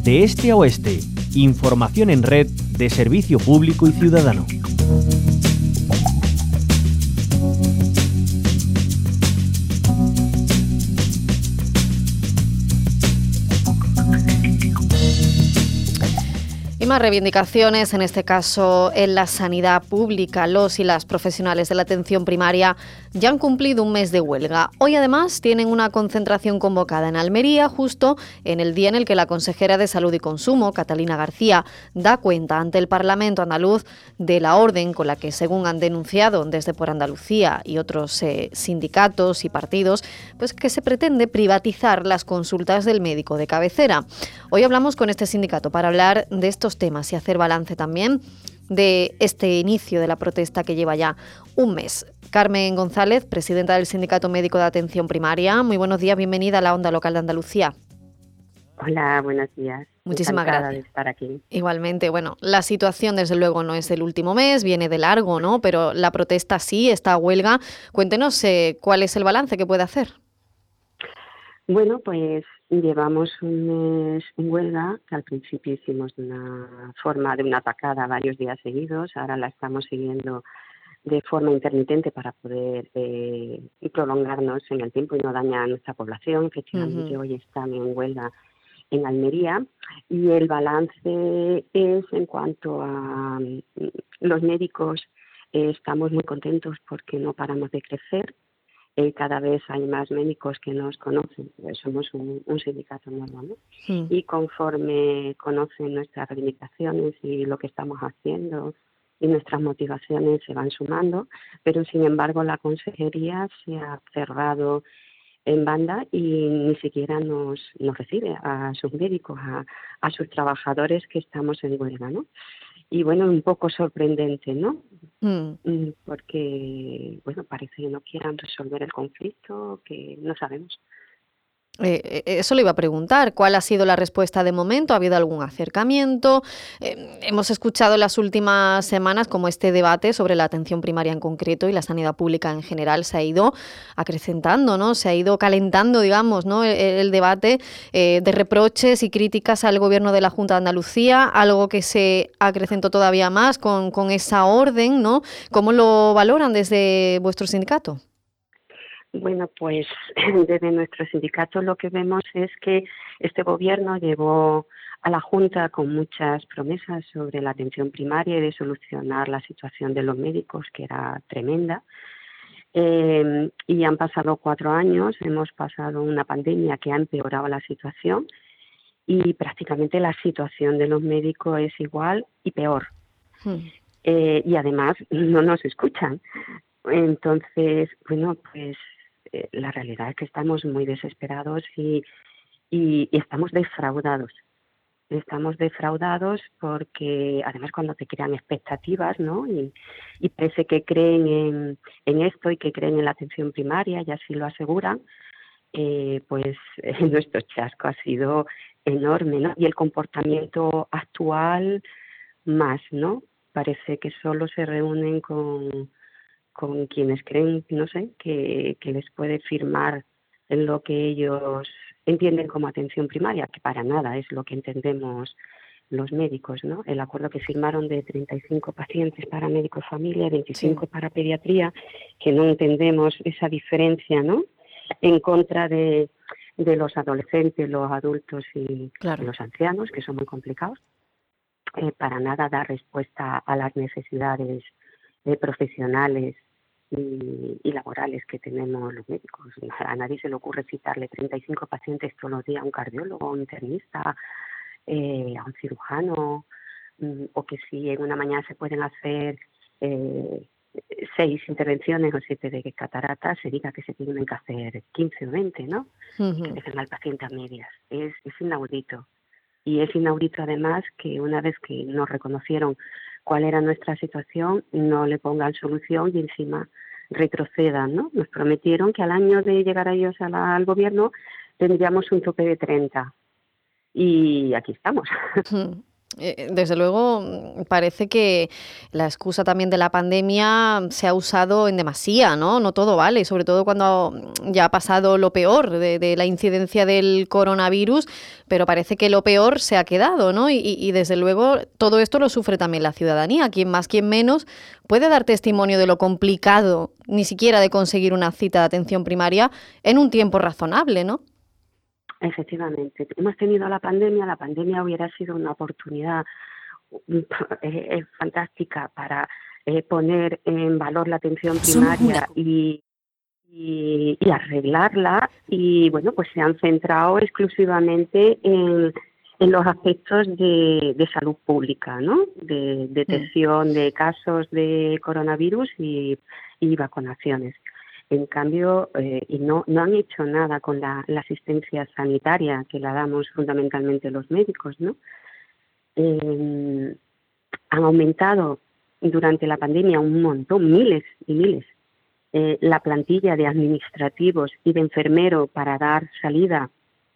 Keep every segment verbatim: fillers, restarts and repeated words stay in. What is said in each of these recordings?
De este a oeste, información en red de servicio público y ciudadano. Y más reivindicaciones, en este caso en la sanidad pública. Los y las profesionales de la atención primaria ya han cumplido un mes de huelga. Hoy además tienen una concentración convocada en Almería, justo en el día en el que la consejera de Salud y Consumo, Catalina García, da cuenta ante el Parlamento andaluz de la orden con la que, según han denunciado desde Por Andalucía y otros eh, sindicatos y partidos, pues que se pretende privatizar las consultas del médico de cabecera. Hoy hablamos con este sindicato para hablar de estos temas y hacer balance también de este inicio de la protesta que lleva ya un mes. Carmen González, presidenta del Sindicato Médico de Atención Primaria. Muy buenos días, bienvenida a la Onda Local de Andalucía. Hola, buenos días. Muchísimas Encantada gracias. de estar aquí. Igualmente, bueno, la situación desde luego no es el último mes, viene de largo, ¿no? Pero la protesta sí, esta huelga. Cuéntenos eh, cuál es el balance que puede hacer. Bueno, pues llevamos un mes en huelga, que al principio hicimos de una forma, de una tacada varios días seguidos, ahora la estamos siguiendo de forma intermitente para poder eh, prolongarnos en el tiempo y no dañar a nuestra población. Efectivamente, uh-huh. Hoy están en huelga en Almería y el balance es en cuanto a los médicos, eh, estamos muy contentos porque no paramos de crecer. Eh, cada vez hay más médicos que nos conocen, somos un, un sindicato nuevo, ¿no? Sí. Y conforme conocen nuestras reivindicaciones y lo que estamos haciendo y nuestras motivaciones se van sumando, pero sin embargo la consejería se ha cerrado en banda y ni siquiera nos, nos recibe a sus médicos, a, a sus trabajadores que estamos en huelga, ¿no? Y bueno, un poco sorprendente, ¿no? Mm. Porque, bueno, parece que no quieran resolver el conflicto, que no sabemos. Eh, eso le iba a preguntar, ¿cuál ha sido la respuesta de momento? ¿Ha habido algún acercamiento? Eh, hemos escuchado en las últimas semanas como este debate sobre la atención primaria en concreto y la sanidad pública en general se ha ido acrecentando, ¿no? Se ha ido calentando, digamos, ¿no? el, el debate eh, de reproches y críticas al gobierno de la Junta de Andalucía, algo que se acrecentó todavía más con, con esa orden, ¿no? ¿Cómo lo valoran desde vuestro sindicato? Bueno, pues desde nuestro sindicato lo que vemos es que este gobierno llevó a la Junta con muchas promesas sobre la atención primaria y de solucionar la situación de los médicos, que era tremenda. Eh, y han pasado cuatro años, hemos pasado una pandemia que ha empeorado la situación y prácticamente la situación de los médicos es igual y peor. Sí. Eh, y además no nos escuchan. Entonces, bueno, pues eh, la realidad es que estamos muy desesperados y, y, y estamos defraudados. Estamos defraudados porque además cuando te crean expectativas, ¿no? Y, y parece que creen en, en esto y que creen en la atención primaria y así lo aseguran, eh, pues eh, nuestro chasco ha sido enorme, ¿no? Y el comportamiento actual más, ¿no? Parece que solo se reúnen con con quienes creen, no sé, que, que les puede firmar en lo que ellos entienden como atención primaria, que para nada es lo que entendemos los médicos, ¿no? El acuerdo que firmaron de treinta y cinco pacientes para médico familia, veinticinco sí. para pediatría, que no entendemos esa diferencia, ¿no? En contra de, de los adolescentes, los adultos y claro. los ancianos, que son muy complicados, eh, para nada da respuesta a las necesidades eh, profesionales Y, y laborales que tenemos los médicos. A nadie se le ocurre citarle treinta y cinco pacientes todos los días a un cardiólogo, a un internista, eh, a un cirujano, mm, o que si en una mañana se pueden hacer eh, seis intervenciones o siete de catarata, se diga que se tienen que hacer quince o veinte, ¿no? Uh-huh. Que dejen al paciente a medias. Es, es inaudito. Y es inaudito además que una vez que nos reconocieron cuál era nuestra situación, no le pongan solución y encima retrocedan, ¿no? Nos prometieron que al año de llegar a ellos a la, al gobierno tendríamos un tope de treinta y aquí estamos. Eh, desde luego, parece que la excusa también de la pandemia se ha usado en demasía, ¿no? No todo vale, sobre todo cuando ya ha pasado lo peor de, de la incidencia del coronavirus, pero parece que lo peor se ha quedado, ¿no? Y, y desde luego todo esto lo sufre también la ciudadanía. Quien más, quien menos puede dar testimonio de lo complicado, ni siquiera de conseguir una cita de atención primaria en un tiempo razonable, ¿no? Efectivamente, hemos tenido la pandemia, la pandemia hubiera sido una oportunidad eh, eh, fantástica para eh, poner en valor la atención primaria y, y, y arreglarla, y bueno, pues se han centrado exclusivamente en, en los aspectos de, de salud pública, ¿no? De detección de casos de coronavirus y, y vacunaciones. En cambio, eh, y no, no han hecho nada con la, la asistencia sanitaria que la damos fundamentalmente los médicos, ¿no? Eh, han aumentado durante la pandemia un montón, miles y miles, eh, la plantilla de administrativos y de enfermeros para dar salida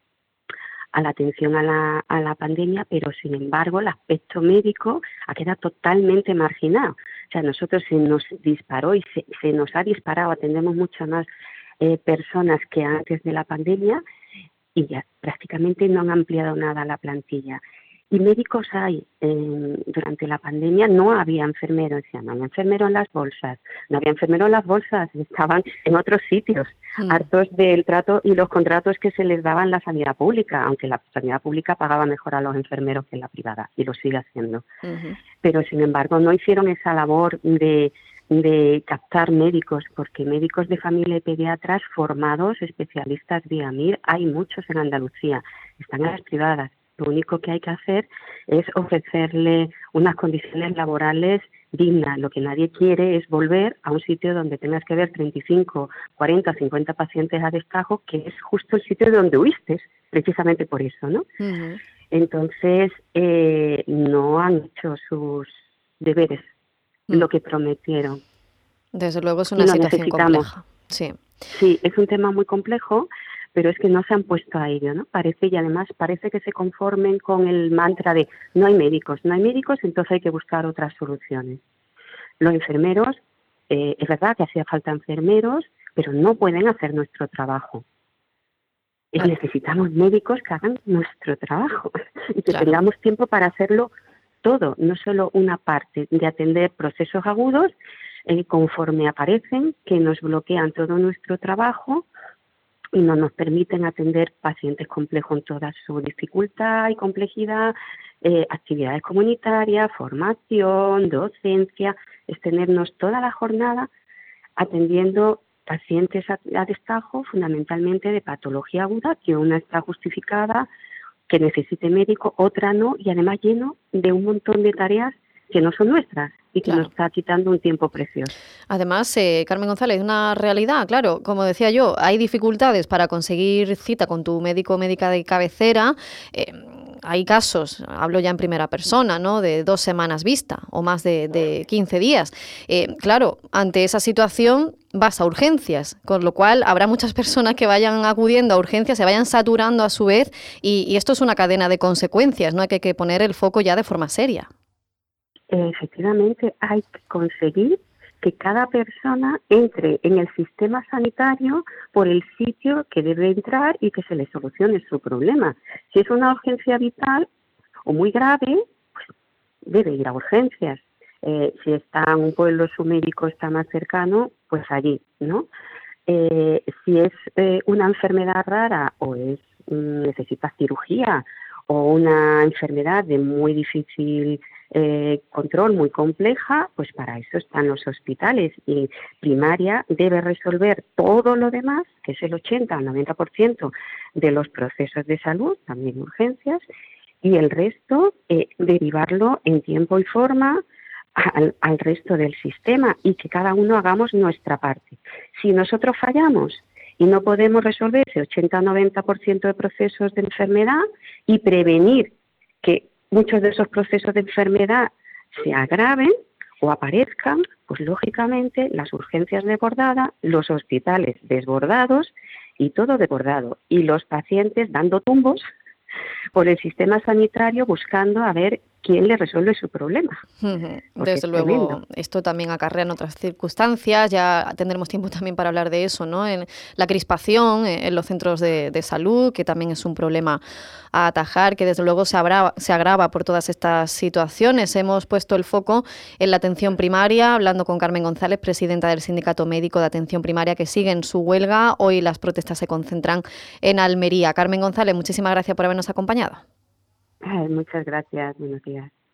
a la atención a la, a la pandemia, pero sin embargo el aspecto médico ha quedado totalmente marginado. O sea, nosotros se nos disparó y se, se nos ha disparado, atendemos muchas más eh, personas que antes de la pandemia y ya prácticamente no han ampliado nada la plantilla. Y médicos hay, eh, durante la pandemia no había enfermeros, decían, no había enfermeros en las bolsas, no había enfermeros en las bolsas, estaban en otros sitios, mm. hartos del trato y los contratos que se les daban en la sanidad pública, aunque la sanidad pública pagaba mejor a los enfermeros que en la privada, y lo sigue haciendo. Uh-huh. Pero, sin embargo, no hicieron esa labor de, de captar médicos, porque médicos de familia y pediatras formados, especialistas vía M I R, hay muchos en Andalucía, están en las privadas. Lo único que hay que hacer es ofrecerle unas condiciones laborales dignas. Lo que nadie quiere es volver a un sitio donde tengas que ver treinta y cinco, cuarenta, cincuenta pacientes a destajo, que es justo el sitio de donde huiste, precisamente por eso, ¿no? Uh-huh. Entonces, eh, no han hecho sus deberes, uh-huh. lo que prometieron. Desde luego es una situación compleja. Sí. Sí, es un tema muy complejo, pero es que no se han puesto a ello, ¿no? Parece, y además parece que se conformen con el mantra de no hay médicos, no hay médicos, entonces hay que buscar otras soluciones. Los enfermeros, eh, es verdad que hacía falta enfermeros, pero no pueden hacer nuestro trabajo. Y ah. necesitamos médicos que hagan nuestro trabajo y que claro. tengamos tiempo para hacerlo todo, no solo una parte, de atender procesos agudos eh, conforme aparecen, que nos bloquean todo nuestro trabajo y no nos permiten atender pacientes complejos en toda su dificultad y complejidad, eh, actividades comunitarias, formación, docencia, es tenernos toda la jornada atendiendo pacientes a, a destajo, fundamentalmente de patología aguda, que una está justificada, que necesite médico, otra no, y además lleno de un montón de tareas que no son nuestras y que claro. nos está quitando un tiempo precioso. Además, eh, Carmen González, una realidad, claro, como decía yo, hay dificultades para conseguir cita con tu médico o médica de cabecera. Eh, hay casos, hablo ya en primera persona, ¿no?, de dos semanas vista o más de, de quince días. Eh, claro, ante esa situación vas a urgencias, con lo cual habrá muchas personas que vayan acudiendo a urgencias, se vayan saturando a su vez y, y esto es una cadena de consecuencias, ¿no? Hay que, que poner el foco ya de forma seria. Efectivamente, hay que conseguir que cada persona entre en el sistema sanitario por el sitio que debe entrar y que se le solucione su problema. Si es una urgencia vital o muy grave, pues debe ir a urgencias. Eh, si está en un pueblo, su médico está más cercano, pues allí, ¿no? Eh, si es eh, una enfermedad rara o es necesita cirugía o una enfermedad de muy difícil eh, control, muy compleja, pues para eso están los hospitales, y primaria debe resolver todo lo demás, que es el ochenta al noventa por ciento de los procesos de salud, también urgencias, y el resto eh, derivarlo en tiempo y forma al, al resto del sistema, y que cada uno hagamos nuestra parte. Si nosotros fallamos y no podemos resolver ese ochenta a noventa por ciento de procesos de enfermedad y prevenir que muchos de esos procesos de enfermedad se agraven o aparezcan, pues lógicamente las urgencias desbordadas, los hospitales desbordados y todo desbordado, y los pacientes dando tumbos por el sistema sanitario buscando a ver ¿quién le resuelve su problema? Desde luego, esto también acarrea en otras circunstancias, ya tendremos tiempo también para hablar de eso, ¿no? En la crispación en los centros de, de salud, que también es un problema a atajar, que desde luego se, agrava, se agrava por todas estas situaciones. Hemos puesto el foco en la atención primaria, hablando con Carmen González, presidenta del Sindicato Médico de Atención Primaria, que sigue en su huelga. Hoy las protestas se concentran en Almería. Carmen González, muchísimas gracias por habernos acompañado. Ay, muchas gracias, buenos días.